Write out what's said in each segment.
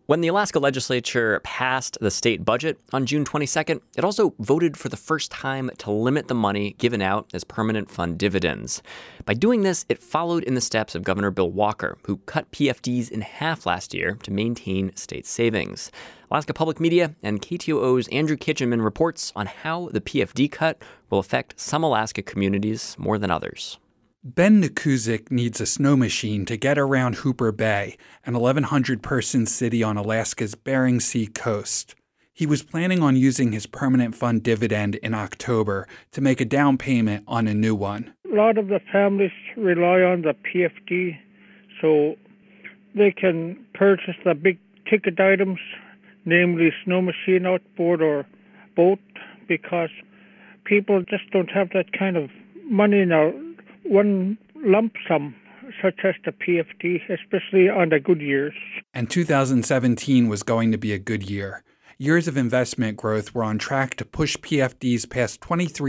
When the Alaska legislature passed the state budget on June 22nd, it also voted for the first time to limit the money given out as permanent fund dividends. By doing this, it followed in the steps of Governor Bill Walker, who cut PFDs in half last year to maintain state savings. Alaska Public Media and KTOO's Andrew Kitchenman reports on how the PFD cut will affect some Alaska communities more than others. Ben Nikuzik needs a snow machine to get around Hooper Bay, an 1,100-person city on Alaska's Bering Sea coast. He was planning on using his permanent fund dividend in October to make a down payment on a new one. A lot of the families rely on the PFD so they can purchase the big ticket items, namely snow machine, outboard, or boat, because people just don't have that kind of money now. One lump sum, such as the PFD, especially on the good years. And 2017 was going to be a good year. Years of investment growth were on track to push PFDs past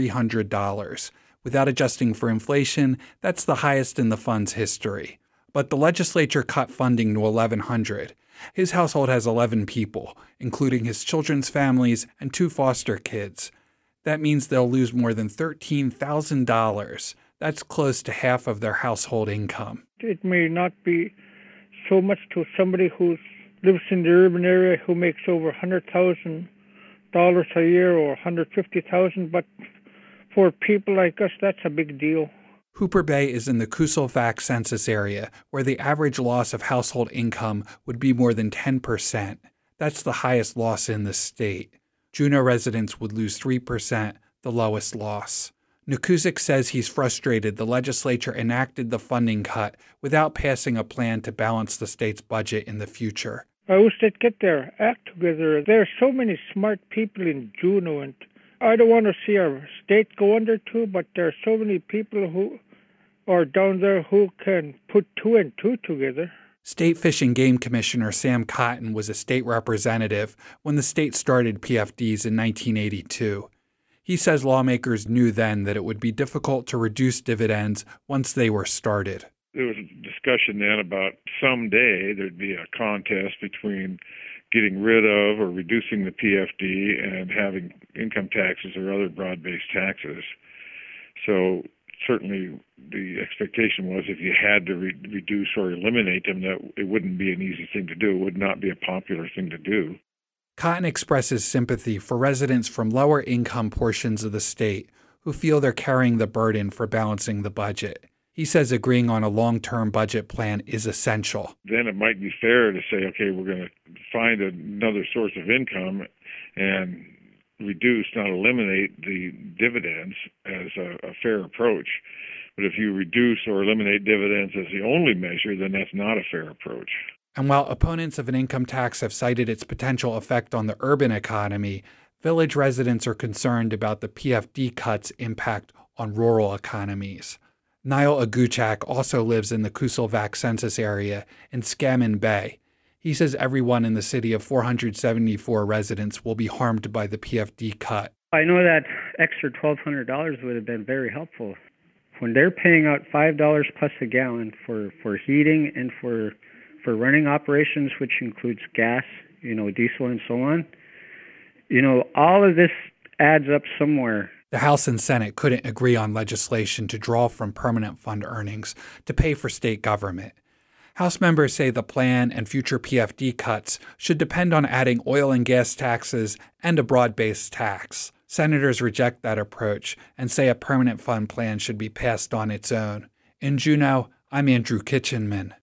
$2,300. Without adjusting for inflation, that's the highest in the fund's history. But the legislature cut funding to $1,100. His household has 11 people, including his children's families and 2 foster kids. That means they'll lose more than $13,000. That's close to half of their household income. It may not be so much to somebody who lives in the urban area who makes over $100,000 a year or $150,000, but for people like us, that's a big deal. Hooper Bay is in the Kusilvac census area, where the average loss of household income would be more than 10%. That's the highest loss in the state. Juneau residents would lose 3%, the lowest loss. Nikuzik says he's frustrated the legislature enacted the funding cut without passing a plan to balance the state's budget in the future. I wish they'd get their act together. There are so many smart people in Juneau, and I don't want to see our state go under too, but there are so many people who are down there who can put 2 and 2 together. State Fish and Game Commissioner Sam Cotton was a state representative when the state started PFDs in 1982. He says lawmakers knew then that it would be difficult to reduce dividends once they were started. There was a discussion then about someday there'd be a contest between getting rid of or reducing the PFD and having income taxes or other broad-based taxes. So certainly the expectation was if you had to reduce or eliminate them, that it wouldn't be an easy thing to do. It would not be a popular thing to do. Cotton expresses sympathy for residents from lower income portions of the state who feel they're carrying the burden for balancing the budget. He says agreeing on a long-term budget plan is essential. Then it might be fair to say, okay, we're going to find another source of income and reduce, not eliminate the dividends as a fair approach. But if you reduce or eliminate dividends as the only measure, then that's not a fair approach. And while opponents of an income tax have cited its potential effect on the urban economy, village residents are concerned about the PFD cuts' impact on rural economies. Niall Aguchak also lives in the Kusilvac census area in Scammon Bay. He says everyone in the city of 474 residents will be harmed by the PFD cut. I know that extra $1,200 would have been very helpful. When they're paying out $5 plus a gallon for heating and for running operations, which includes gas, diesel and so on, all of this adds up somewhere. The House and Senate couldn't agree on legislation to draw from permanent fund earnings to pay for state government. House members say the plan and future PFD cuts should depend on adding oil and gas taxes and a broad-based tax. Senators reject that approach and say a permanent fund plan should be passed on its own. In Juneau, I'm Andrew Kitchenman.